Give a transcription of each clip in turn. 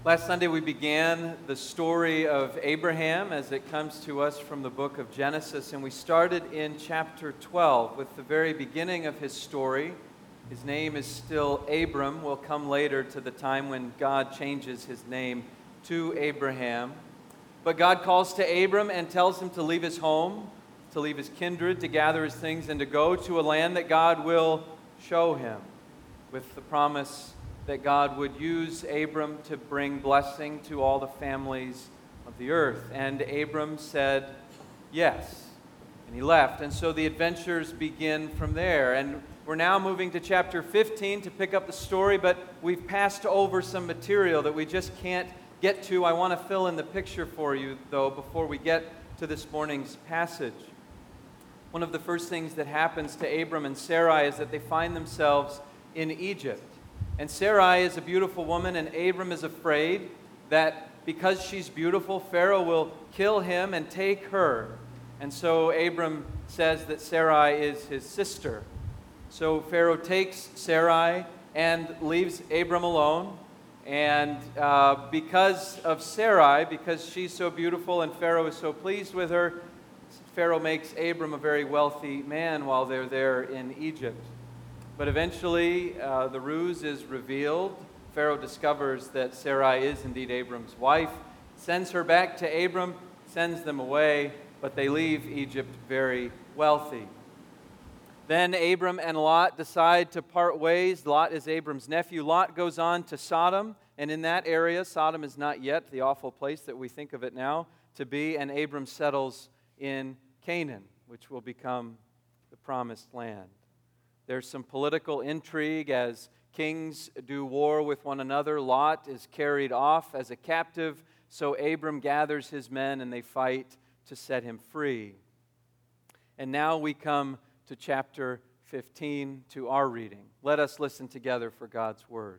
Last Sunday we began the story of Abraham as it comes to us from the book of Genesis, and we started in chapter 12 with the very beginning of his story. His name is still Abram. We'll come later to the time when God changes his name to Abraham. But God calls to Abram and tells him to leave his home, to leave his kindred, to gather his things, and to go to a land that God will show him, with the promise that God would use Abram to bring blessing to all the families of the earth. And Abram said yes, and he left. And so the adventures begin from there. And we're now moving to chapter 15 to pick up the story, but we've passed over some material that we just can't get to. I want to fill in the picture for you, though, before we get to this morning's passage. One of the first things that happens to Abram and Sarai is that they find themselves in Egypt. And Sarai is a beautiful woman, and Abram is afraid that because she's beautiful, Pharaoh will kill him and take her. And so Abram says that Sarai is his sister. So Pharaoh takes Sarai and leaves Abram alone. And because of Sarai, because she's so beautiful and Pharaoh is so pleased with her, Pharaoh makes Abram a very wealthy man while they're there in Egypt. But eventually, the ruse is revealed. Pharaoh discovers that Sarai is indeed Abram's wife, sends her back to Abram, sends them away, but they leave Egypt very wealthy. Then Abram and Lot decide to part ways. Lot is Abram's nephew. Lot goes on to Sodom, and in that area, Sodom is not yet the awful place that we think of it now to be, and Abram settles in Canaan, which will become the promised land. There's some political intrigue as kings do war with one another. Lot is carried off as a captive, so Abram gathers his men and they fight to set him free. And now we come to chapter 15, to our reading. Let us listen together for God's word.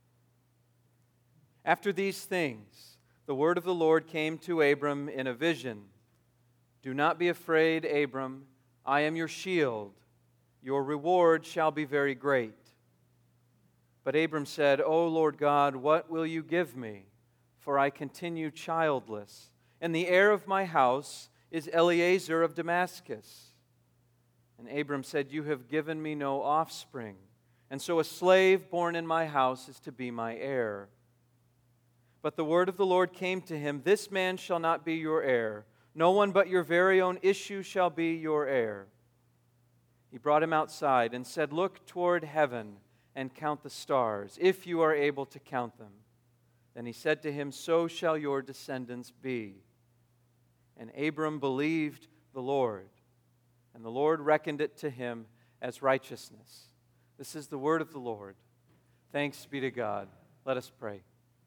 After these things, the word of the Lord came to Abram in a vision. Do not be afraid, Abram. I am your shield. Your reward shall be very great. But Abram said, O Lord God, what will you give me? For I continue childless, and the heir of my house is Eliezer of Damascus. And Abram said, You have given me no offspring, and so a slave born in my house is to be my heir. But the word of the Lord came to him, This man shall not be your heir. No one but your very own issue shall be your heir. He brought him outside and said, Look toward heaven and count the stars, if you are able to count them. Then he said to him, So shall your descendants be. And Abram believed the Lord, and the Lord reckoned it to him as righteousness. This is the word of the Lord. Thanks be to God. Let us pray.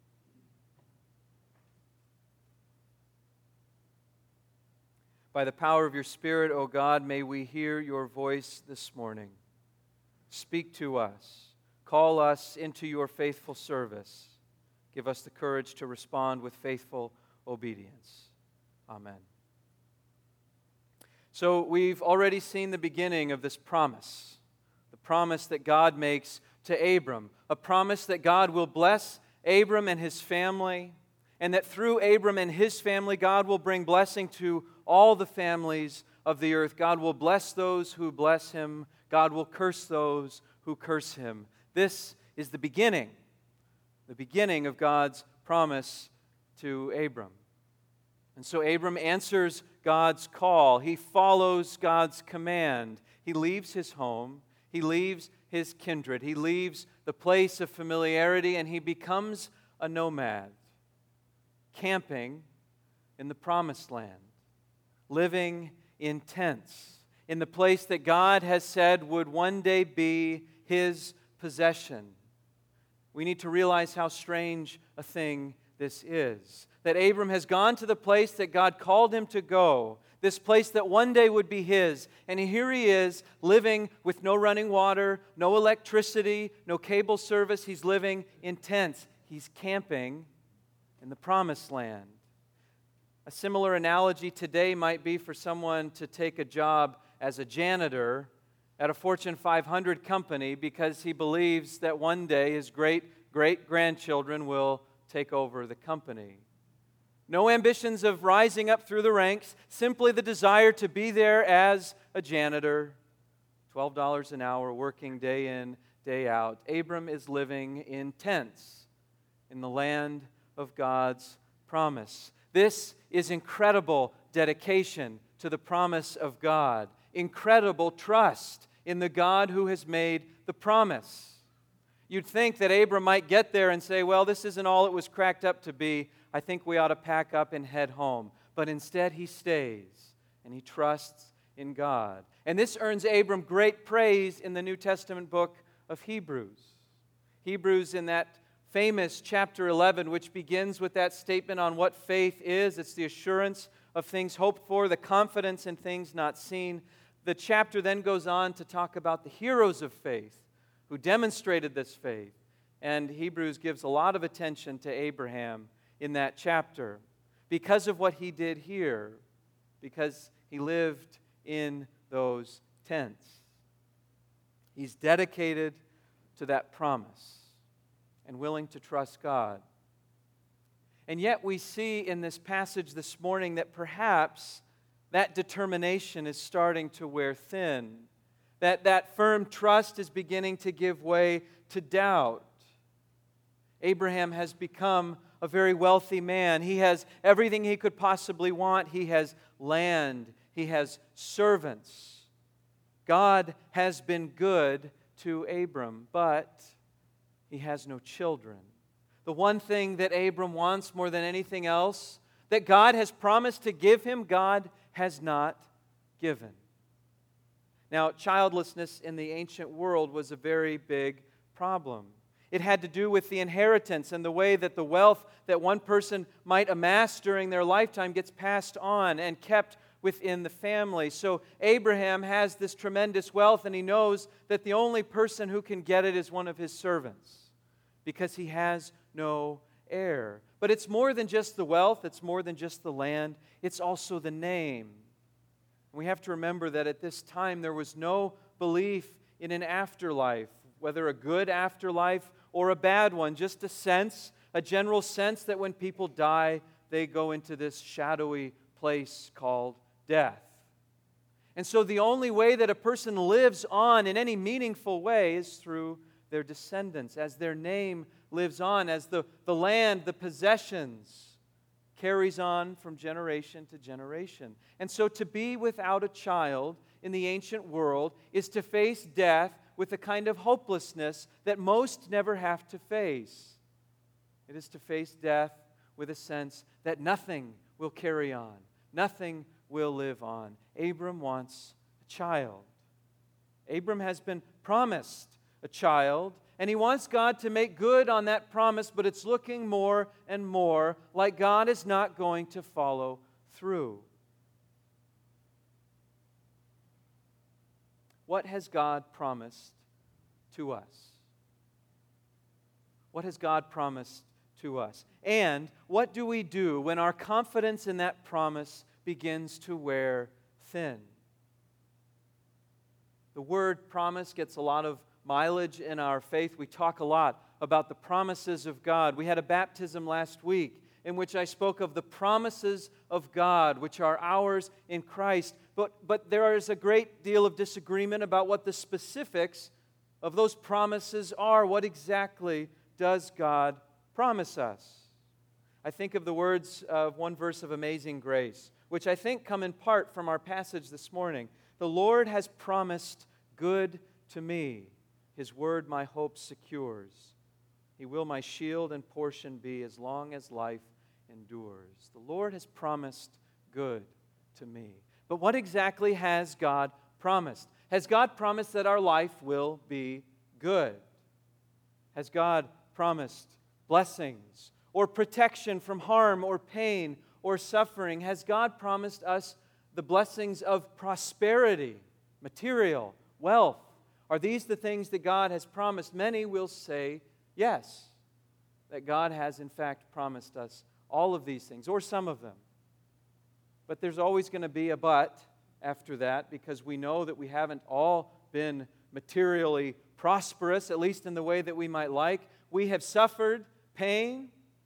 By the power of your Spirit, O God, may we hear your voice this morning. Speak to us. Call us into your faithful service. Give us the courage to respond with faithful obedience. Amen. So we've already seen the beginning of this promise, the promise that God makes to Abram, a promise that God will bless Abram and his family, and that through Abram and his family, God will bring blessing to all the families of the earth. God will bless those who bless him. God will curse those who curse him. This is the beginning of God's promise to Abram. And so Abram answers God's call. He follows God's command. He leaves his home. He leaves his kindred. He leaves the place of familiarity, and he becomes a nomad, camping in the promised land, living in tents, in the place that God has said would one day be his possession. We need to realize how strange a thing this is. That Abram has gone to the place that God called him to go, this place that one day would be his. And here he is, living with no running water, no electricity, no cable service. He's living in tents. He's camping in the promised land. A similar analogy today might be for someone to take a job as a janitor at a Fortune 500 company because he believes that one day his great-grandchildren will take over the company. No ambitions of rising up through the ranks, simply the desire to be there as a janitor, $12 an hour, working day in, day out. Abram is living in tents in the land of God's promise. This is incredible dedication to the promise of God, incredible trust in the God who has made the promise. You'd think that Abram might get there and say, well, this isn't all it was cracked up to be. I think we ought to pack up and head home. But instead he stays and he trusts in God. And this earns Abram great praise in the New Testament book of Hebrews. Hebrews, in that famous chapter 11, which begins with that statement on what faith is. It's the assurance of things hoped for, the confidence in things not seen. The chapter then goes on to talk about the heroes of faith who demonstrated this faith. And Hebrews gives a lot of attention to Abraham in that chapter because of what he did here, because he lived in those tents. He's dedicated to that promise and willing to trust God. And yet we see in this passage this morning that perhaps that determination is starting to wear thin, that firm trust is beginning to give way to doubt. Abraham has become a very wealthy man. He has everything he could possibly want. He has land. He has servants. God has been good to Abram, but he has no children. The one thing that Abram wants more than anything else, that God has promised to give him, God has not given. Now, childlessness in the ancient world was a very big problem. It had to do with the inheritance and the way that the wealth that one person might amass during their lifetime gets passed on and kept within the family. So Abraham has this tremendous wealth, and he knows that the only person who can get it is one of his servants because he has no heir. But it's more than just the wealth, it's more than just the land, it's also the name. We have to remember that at this time there was no belief in an afterlife, whether a good afterlife or a bad one, just a general sense that when people die, they go into this shadowy place called death. And so the only way that a person lives on in any meaningful way is through their descendants, as their name lives on, as the land, the possessions, carries on from generation to generation. And so to be without a child in the ancient world is to face death with a kind of hopelessness that most never have to face. It is to face death with a sense that nothing will carry on, nothing will live on. Abram wants a child. Abram has been promised a child, and he wants God to make good on that promise, but it's looking more and more like God is not going to follow through. What has God promised to us? What has God promised to us? And what do we do when our confidence in that promise begins to wear thin? The word promise gets a lot of mileage in our faith. We talk a lot about the promises of God. We had a baptism last week in which I spoke of the promises of God, which are ours in Christ. But there is a great deal of disagreement about what the specifics of those promises are. What exactly does God promise us? I think of the words of one verse of Amazing Grace, which I think come in part from our passage this morning. The Lord has promised good to me. His word my hope secures. He will my shield and portion be as long as life endures. The Lord has promised good to me. But what exactly has God promised? Has God promised that our life will be good? Has God promised blessings or protection from harm or pain or suffering? Has God promised us the blessings of prosperity, material, wealth? Are these the things that God has promised? Many will say yes, that God has in fact promised us all of these things, or some of them. But there's always going to be a but after that, because we know that we haven't all been materially prosperous, at least in the way that we might like. We have suffered pain.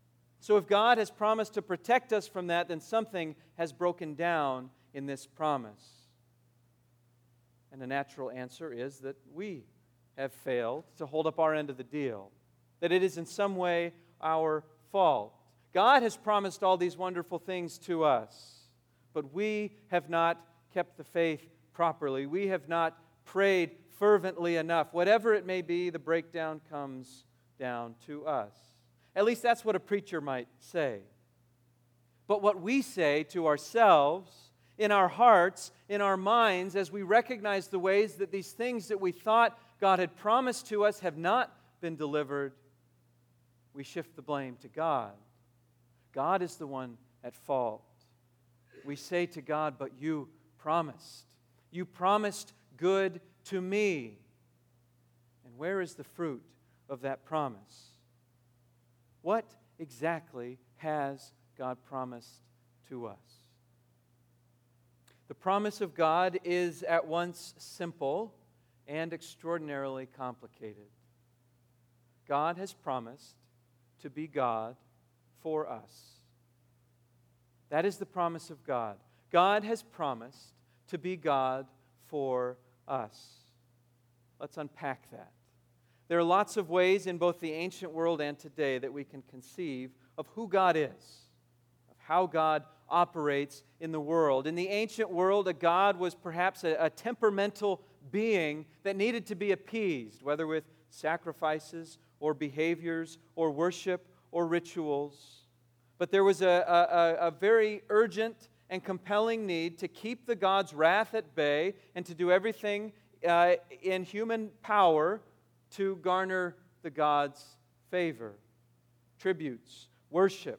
So if God has promised to protect us from that, then something has broken down in this promise. And the natural answer is that we have failed to hold up our end of the deal, that it is in some way our fault. God has promised all these wonderful things to us, but we have not kept the faith properly. We have not prayed fervently enough. Whatever it may be, the breakdown comes down to us. At least that's what a preacher might say. But what we say to ourselves, in our hearts, in our minds, as we recognize the ways that these things that we thought God had promised to us have not been delivered, we shift the blame to God. God is the one at fault. We say to God, but you promised. You promised good to me. And where is the fruit of that promise? What exactly has God promised to us? The promise of God is at once simple and extraordinarily complicated. God has promised to be God for us. That is the promise of God. God has promised to be God for us. Let's unpack that. There are lots of ways in both the ancient world and today that we can conceive of who God is, of how God operates in the world. In the ancient world, a god was perhaps a temperamental being that needed to be appeased, whether with sacrifices or behaviors or worship or rituals. But there was a very urgent and compelling need to keep the god's wrath at bay and to do everything in human power to garner the god's favor. Tributes, worship.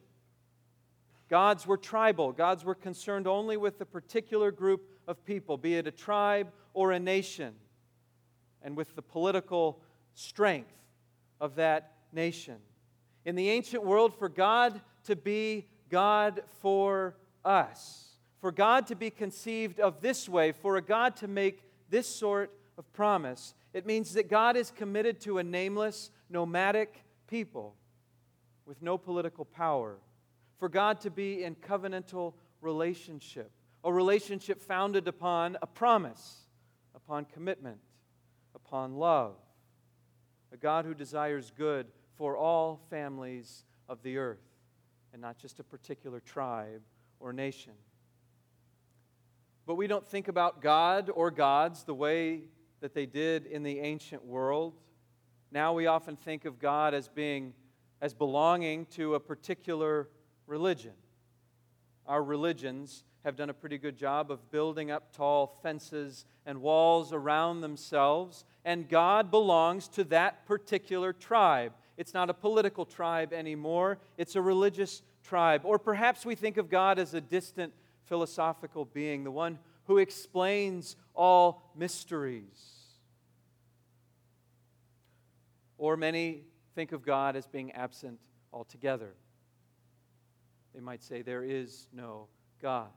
Gods were tribal. Gods were concerned only with a particular group of people, be it a tribe or a nation, and with the political strength of that nation. In the ancient world, for God to be God for us, for God to be conceived of this way, for a God to make this sort of promise, it means that God is committed to a nameless, nomadic people with no political power. For God to be in covenantal relationship, a relationship founded upon a promise, upon commitment, upon love. A God who desires good for all families of the earth, and not just a particular tribe or nation. But we don't think about God or gods the way that they did in the ancient world. Now we often think of God as belonging to a particular religion. Our religions have done a pretty good job of building up tall fences and walls around themselves, and God belongs to that particular tribe. It's not a political tribe anymore, it's a religious tribe. Or perhaps we think of God as a distant philosophical being, the one who explains all mysteries. Or many think of God as being absent altogether. They might say, there is no God.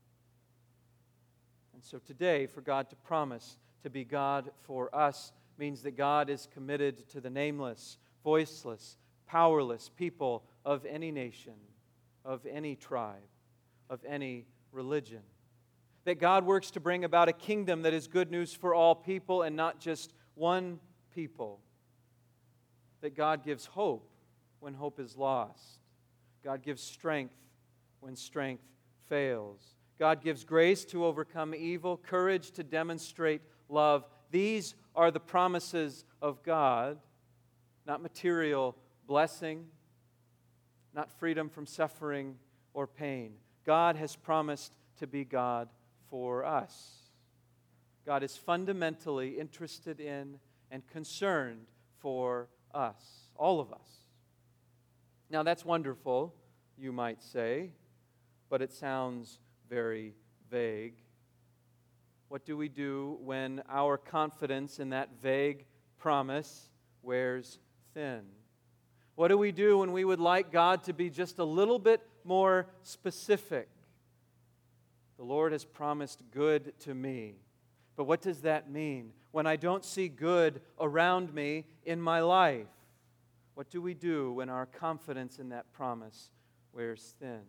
And so today, for God to promise to be God for us means that God is committed to the nameless, voiceless, powerless people of any nation, of any tribe, of any religion. That God works to bring about a kingdom that is good news for all people and not just one people. That God gives hope when hope is lost. God gives strength when strength fails. God gives grace to overcome evil, courage to demonstrate love. These are the promises of God, not material blessing, not freedom from suffering or pain. God has promised to be God for us. God is fundamentally interested in and concerned for us, all of us. Now that's wonderful, you might say, but it sounds very vague. What do we do when our confidence in that vague promise wears thin? What do we do when we would like God to be just a little bit more specific? The Lord has promised good to me. But what does that mean when I don't see good around me in my life? What do we do when our confidence in that promise wears thin.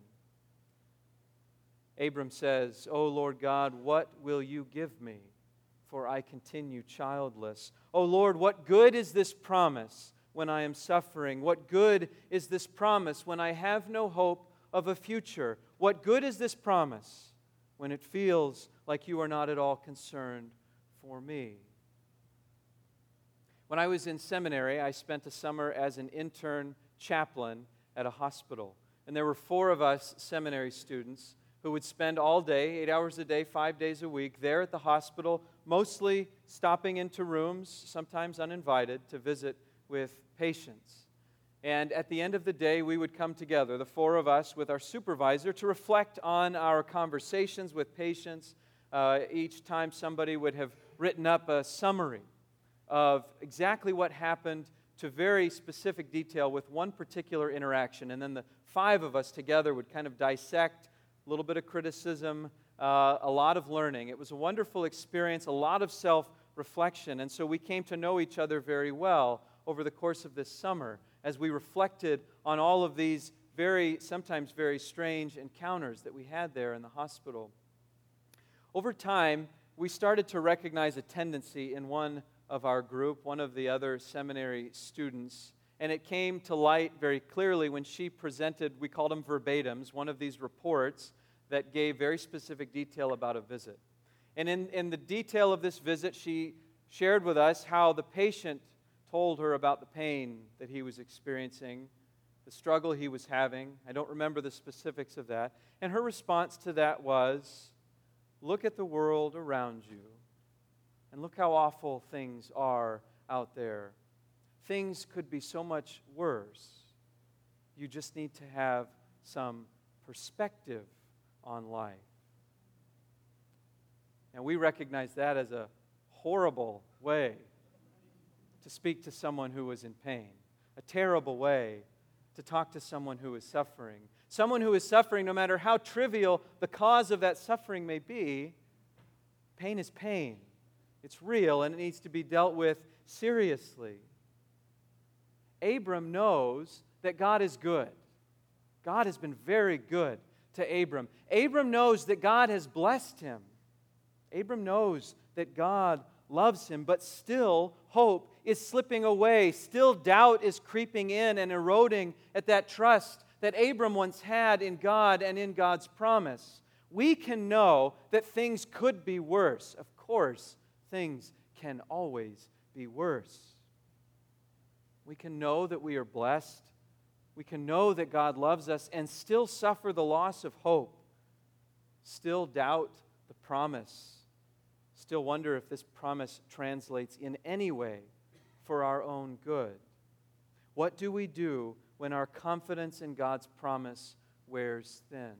Abram says, "O Lord God, what will you give me? For I continue childless. O Lord, what good is this promise when I am suffering? What good is this promise when I have no hope of a future? What good is this promise when it feels like you are not at all concerned for me?" When I was in seminary, I spent a summer as an intern chaplain at a hospital. And there were 4 of us seminary students who would spend all day, 8 hours a day, 5 days a week, there at the hospital, mostly stopping into rooms, sometimes uninvited, to visit with patients. And at the end of the day, we would come together, the 4 of us, with our supervisor, to reflect on our conversations with patients. Each time somebody would have written up a summary of exactly what happened to very specific detail with one particular interaction. And then the 5 of us together would kind of dissect a little bit of criticism, a lot of learning. It was a wonderful experience, a lot of self-reflection. And so we came to know each other very well over the course of this summer as we reflected on all of these sometimes very strange encounters that we had there in the hospital. Over time, we started to recognize a tendency in one of our group, one of the other seminary students, and it came to light very clearly when she presented, we called them verbatims, one of these reports that gave very specific detail about a visit. And in the detail of this visit, she shared with us how the patient told her about the pain that he was experiencing, the struggle he was having. I don't remember the specifics of that. And her response to that was, "Look at the world around you, and look how awful things are out there. Things could be so much worse. You just need to have some perspective on life." And we recognize that as a horrible way to speak to someone who is in pain, a terrible way to talk to someone who is suffering. Someone who is suffering, no matter how trivial the cause of that suffering may be, pain is pain. It's real and it needs to be dealt with seriously. Abram knows that God is good. God has been very good to Abram. Abram knows that God has blessed him. Abram knows that God loves him, but still hope is slipping away. Still doubt is creeping in and eroding at that trust that Abram once had in God and in God's promise. We can know that things could be worse. Of course, things can always be worse. We can know that we are blessed. We can know that God loves us and still suffer the loss of hope. Still doubt the promise. Still wonder if this promise translates in any way for our own good. What do we do when our confidence in God's promise wears thin?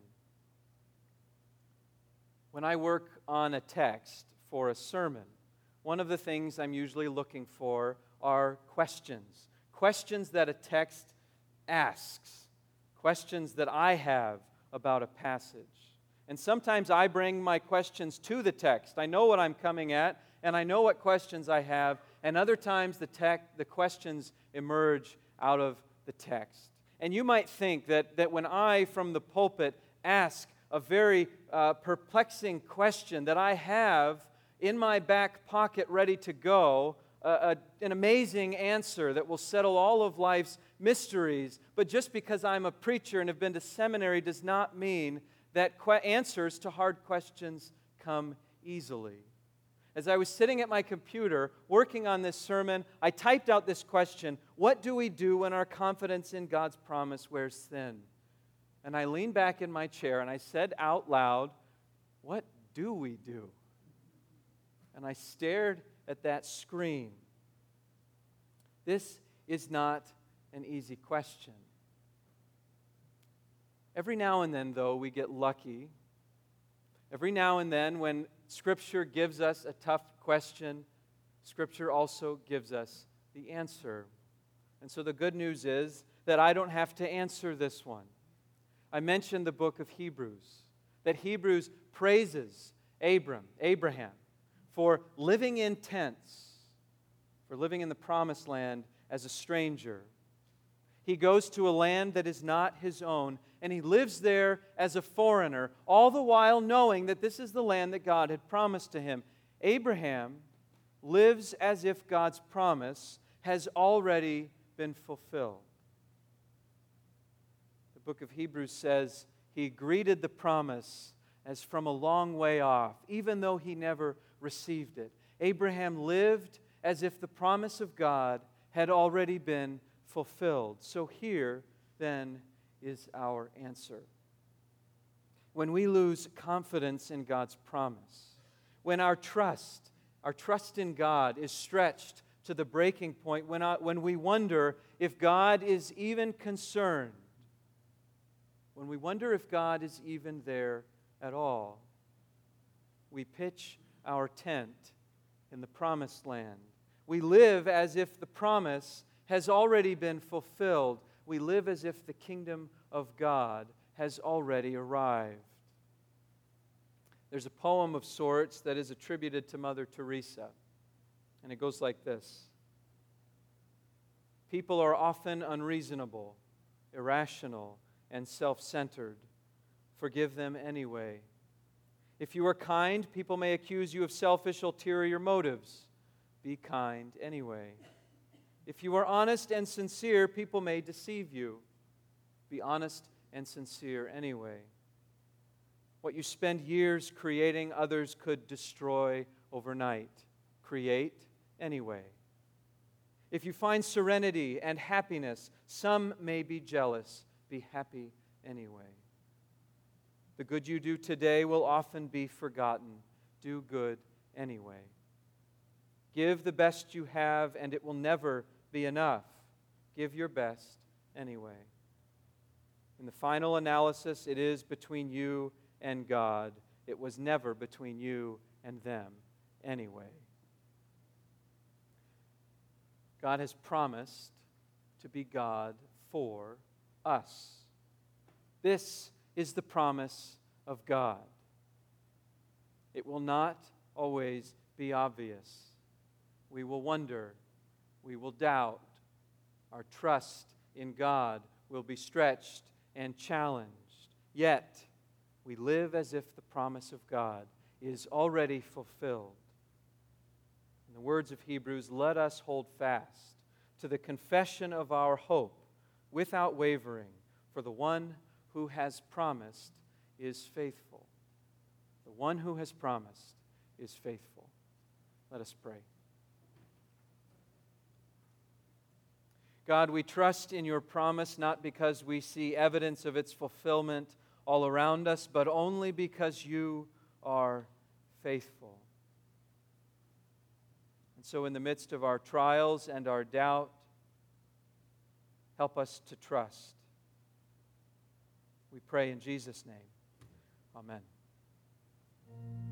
When I work on a text for a sermon, one of the things I'm usually looking for are questions. Questions that a text asks. Questions that I have about a passage. And sometimes I bring my questions to the text. I know what I'm coming at, and I know what questions I have. And other times the questions emerge out of the text. And you might think that when I, from the pulpit, ask a very perplexing question that I have in my back pocket ready to go, an amazing answer that will settle all of life's mysteries. But just because I'm a preacher and have been to seminary does not mean that answers to hard questions come easily. As I was sitting at my computer working on this sermon, I typed out this question: what do we do when our confidence in God's promise wears thin? And I leaned back in my chair and I said out loud, "What do we do?" And I stared at that screen. This is not an easy question. Every now and then, though, we get lucky. Every now and then, when Scripture gives us a tough question, Scripture also gives us the answer. And so the good news is that I don't have to answer this one. I mentioned the book of Hebrews, that Hebrews praises Abraham, for living in tents, for living in the promised land as a stranger. He goes to a land that is not his own, and he lives there as a foreigner, all the while knowing that this is the land that God had promised to him. Abraham lives as if God's promise has already been fulfilled. The book of Hebrews says he greeted the promise as from a long way off, even though he never received it. Abraham lived as if the promise of God had already been fulfilled. So here, then, is our answer. When we lose confidence in God's promise, when our trust in God is stretched to the breaking point, when we wonder if God is even concerned, when we wonder if God is even there at all, we pitch our tent in the promised land. We live as if the promise has already been fulfilled. We live as if the kingdom of God has already arrived. There's a poem of sorts that is attributed to Mother Teresa, and it goes like this. People are often unreasonable, irrational, and self-centered. Forgive them anyway. If you are kind, people may accuse you of selfish, ulterior motives. Be kind anyway. If you are honest and sincere, people may deceive you. Be honest and sincere anyway. What you spend years creating, others could destroy overnight. Create anyway. If you find serenity and happiness, some may be jealous. Be happy anyway. The good you do today will often be forgotten. Do good anyway. Give the best you have, and it will never be enough. Give your best anyway. In the final analysis, it is between you and God. It was never between you and them anyway. God has promised to be God for us. This is the promise of God. It will not always be obvious. We will wonder. We will doubt. Our trust in God will be stretched and challenged. Yet, we live as if the promise of God is already fulfilled. In the words of Hebrews, let us hold fast to the confession of our hope without wavering, for the one who has promised is faithful. The one who has promised is faithful. Let us pray. God, we trust in your promise not because we see evidence of its fulfillment all around us, but only because you are faithful. And so in the midst of our trials and our doubt, help us to trust. We pray in Jesus' name. Amen.